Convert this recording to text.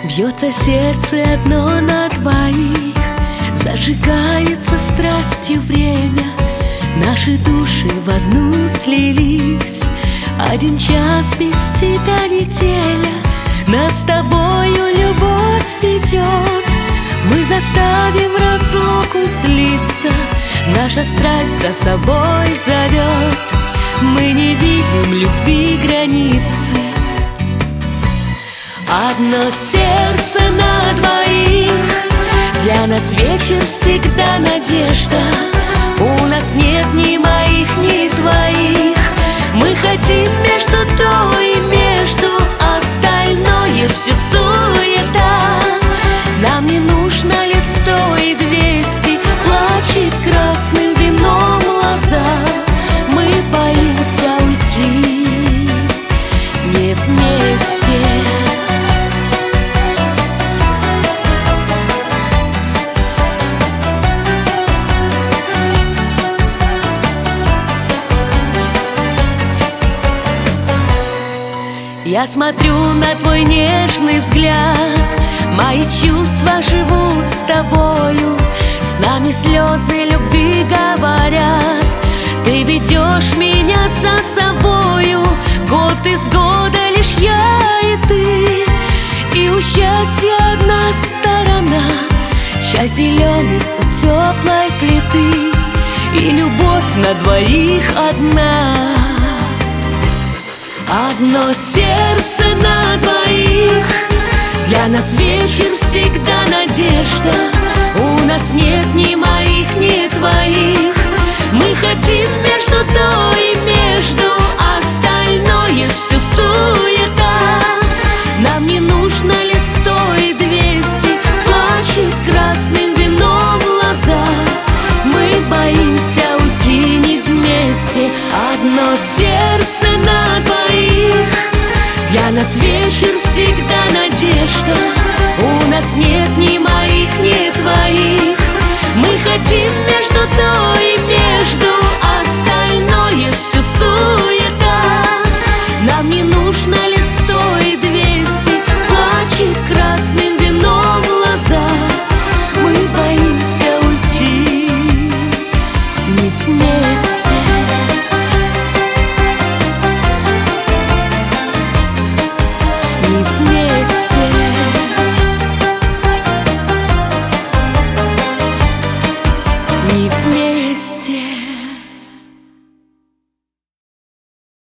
Бьется сердце одно на двоих, зажигается страстью время. Наши души в одну слились, один час без тебя неделя. Нас с тобою любовь ведет, мы заставим разлуку злиться. Наша страсть за собой зовет, мы не видим любви границы. Одно сердце на двоих, для нас вечер всегда надежда. У нас нет ни моих, ни твоих, мы хотим между то и между, остальное все суета. Нам не нужно лет 100 и 200, плачет красным вином лоза. Мы боимся уйти не вместе. Я смотрю на твой нежный взгляд, мои чувства живут с тобою, с нами слезы любви говорят. Ты ведешь меня за собою, год из года лишь я и ты. И у счастья одна сторона, чай зеленый у теплой плиты, и любовь на двоих одна. Одно сердце на двоих, для нас вечер всегда надежда. У нас нет ни моих, ни твоих, мы хотим между то